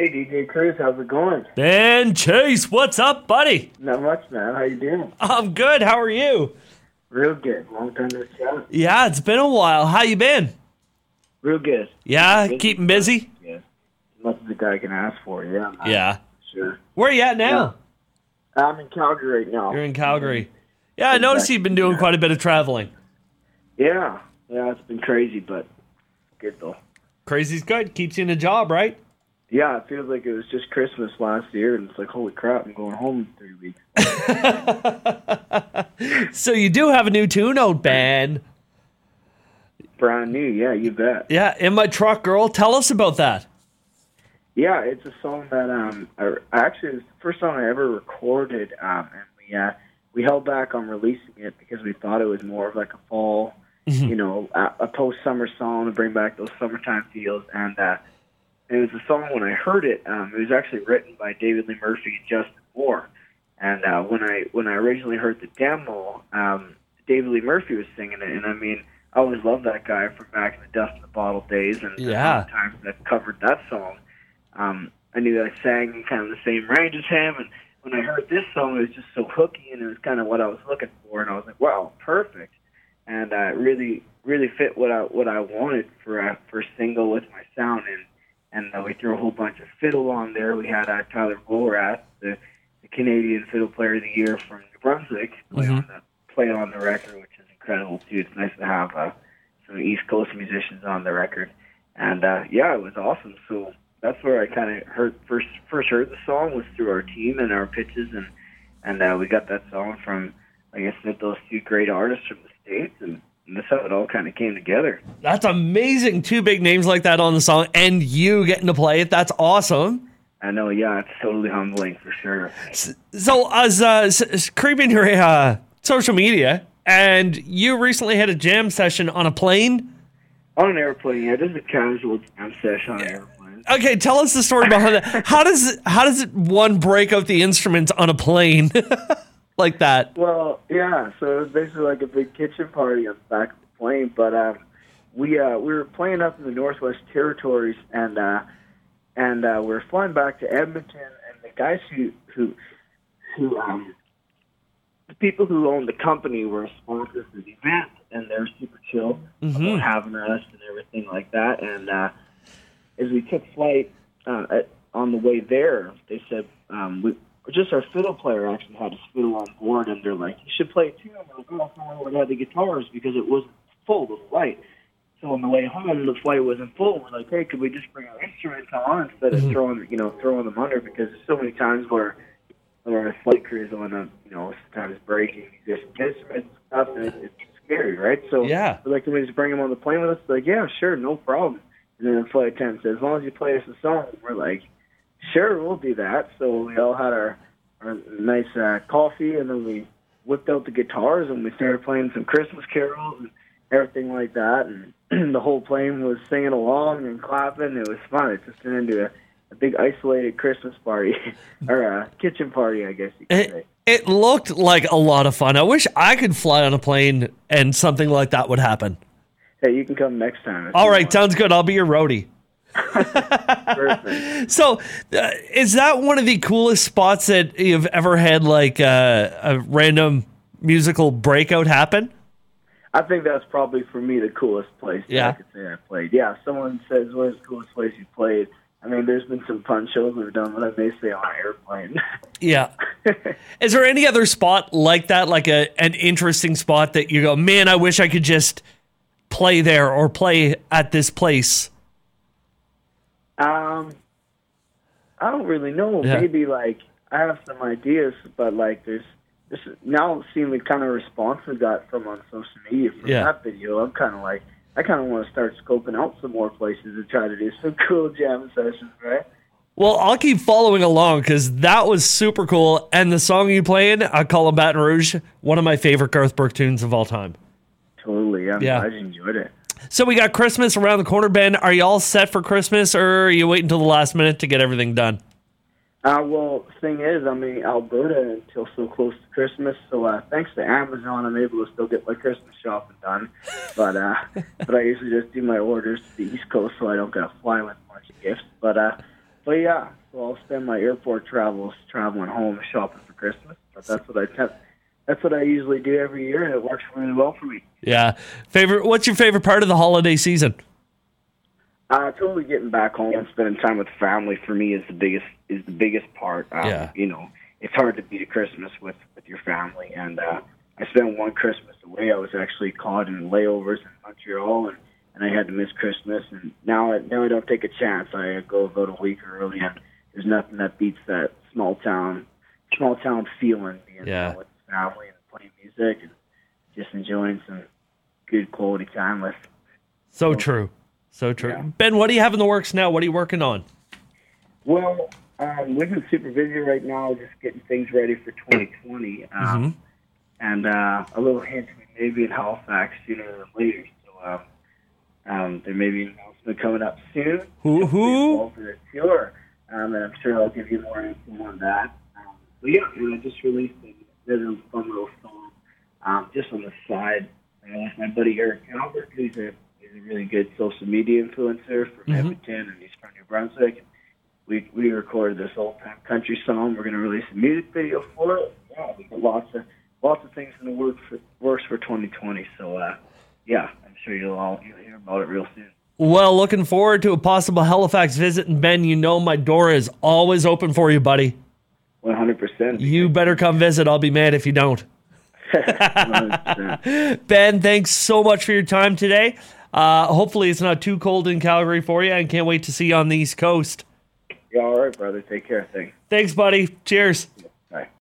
Hey, DJ Cruz, how's it going? Ben Chase, what's up, buddy? Not much, man. How you doing? I'm good. How are you? Real good. Long time no chat. Yeah, it's been a while. How you been? Real good. Yeah, keeping busy? Yeah. As much as a guy can ask for, yeah. Man. Yeah. Sure. Where are you at now? Yeah. I'm in Calgary right now. You're in Calgary. Yeah, I noticed you've been doing quite a bit of traveling. Yeah. Yeah, it's been crazy, but good though. Crazy's good. Keeps you in a job, right? Yeah, it feels like it was just Christmas last year, and it's like, holy crap, I'm going home in 3 weeks. So you do have a new tune out, Ben. Brand new, yeah, you bet. Yeah, In My Truck, Girl. Tell us about that. Yeah, it's a song that actually it was the first song I ever recorded, and we held back on releasing it because we thought it was more of like a fall, a post-summer song to bring back those summertime feels, and it was a song when I heard it. It was actually written by David Lee Murphy and Justin Moore, and when I originally heard the demo, David Lee Murphy was singing it, and I mean, I always loved that guy from back in the Dust in the Bottle days, and the times that I covered that song. I knew that I sang in kind of the same range as him, and when I heard this song, it was just so hooky, and it was kind of what I was looking for, and I was like, wow, perfect, and it really fit what I wanted for a single with my sound, and we threw a whole bunch of fiddle on there. We had Tyler Borath, the Canadian Fiddle Player of the Year from New Brunswick, play on the record, which is incredible too. It's nice to have some East Coast musicians on the record, and it was awesome. So that's where I kind of first heard the song was through our team and our pitches, and we got that song from, like I said, those two great artists from the States, and that's how it all kind of came together. That's amazing. Two big names like that on the song, and you getting to play it. That's awesome. I know, yeah, it's totally humbling for sure. So I was creeping your social media, and you recently had a jam session on a plane? On an airplane, yeah, just a casual jam session on an airplane. Okay, tell us the story behind that. How does it one break out the instruments on a plane like that? Well, yeah, so it was basically like a big kitchen party on the back of the plane, but we were playing up in the Northwest Territories, and we were flying back to Edmonton, and the guys who the people who owned the company were sponsors of the event, and they're super chill about having us and everything like that. And as we took flight on the way there, they said just our fiddle player actually had his fiddle on board, and they're like, "You should play it too." And we're like, "Oh, no, we had the guitars because it wasn't full the flight." So on the way home, the flight wasn't full. We're like, "Hey, could we just bring our instruments on instead of throwing them under?" Because there's so many times where our flight crew is on sometimes breaking these instruments and stuff, and it's scary, right? So we're like, "Can we just bring them on the plane with us?" They're like, "Yeah, sure, no problem." And then the flight attendant says, "As long as you play us a song," we're like, "Sure, we'll do that." So we all had our nice coffee, and then we whipped out the guitars, and we started playing some Christmas carols and everything like that. And the whole plane was singing along and clapping. It was fun. It just turned into a big isolated Christmas party, or a kitchen party, I guess you could say. It looked like a lot of fun. I wish I could fly on a plane and something like that would happen. Hey, you can come next time. All right, sounds good. I'll be your roadie. Perfect. So, is that one of the coolest spots that you've ever had, like a random musical breakout happen? I think that's probably for me the coolest place that I could say I played. Yeah, if someone says, "Where's the coolest place you played?" I mean, there's been some fun shows we've done, but I may say on an airplane. Yeah. Is there any other spot like that, like an interesting spot that you go, "Man, I wish I could just play there or play at this place"? I don't really know. Yeah. Maybe like I have some ideas, but like there's now seeing the kind of response we got from on social media from that video. I'm kind of like, I kind of want to start scoping out some more places to try to do some cool jam sessions, right? Well, I'll keep following along because that was super cool. And the song you played, I Call 'Em Baton Rouge, one of my favorite Garth Brooks tunes of all time. Totally, I'm glad you enjoyed it. So we got Christmas around the corner, Ben. Are you all set for Christmas, or are you waiting until the last minute to get everything done? Well, the thing is, I'm in Alberta until so close to Christmas, so thanks to Amazon, I'm able to still get my Christmas shopping done. But I usually just do my orders to the East Coast, so I don't got to fly with a bunch of gifts. But But yeah, so I'll spend my airport travels traveling home shopping for Christmas. But that's what I usually do every year, and it works really well for me. Yeah. What's your favorite part of the holiday season? Totally getting back home and spending time with family for me is the biggest part. You know, it's hard to beat a Christmas with your family, and I spent one Christmas away. I was actually caught in layovers in Montreal, and I had to miss Christmas. And now I don't take a chance. I go about a week early, and there's nothing that beats that small town feeling, being with family and playing music and just enjoying some good quality time with. So true. Yeah. Ben, what do you have in the works now? What are you working on? Well, we've been super busy right now, just getting things ready for 2020. And a little hint, we may be in Halifax sooner than later. So there may be an announcement coming up soon. Who? Sure. And I'm sure I'll give you more info on that. But yeah, I just released a fun little song just on the side. My buddy Eric Albert, who's a really good social media influencer from Edmonton, and he's from New Brunswick. We recorded this old-time country song. We're going to release a music video for it. Yeah, we got lots of things in the works for 2020. So, yeah, I'm sure you'll hear about it real soon. Well, looking forward to a possible Halifax visit. And, Ben, you know my door is always open for you, buddy. 100%. You better come visit. I'll be mad if you don't. 100%. Ben, thanks so much for your time today. Hopefully it's not too cold in Calgary for you, and can't wait to see you on the East Coast. Yeah, all right, brother. Take care. Thanks. Thanks, buddy. Cheers.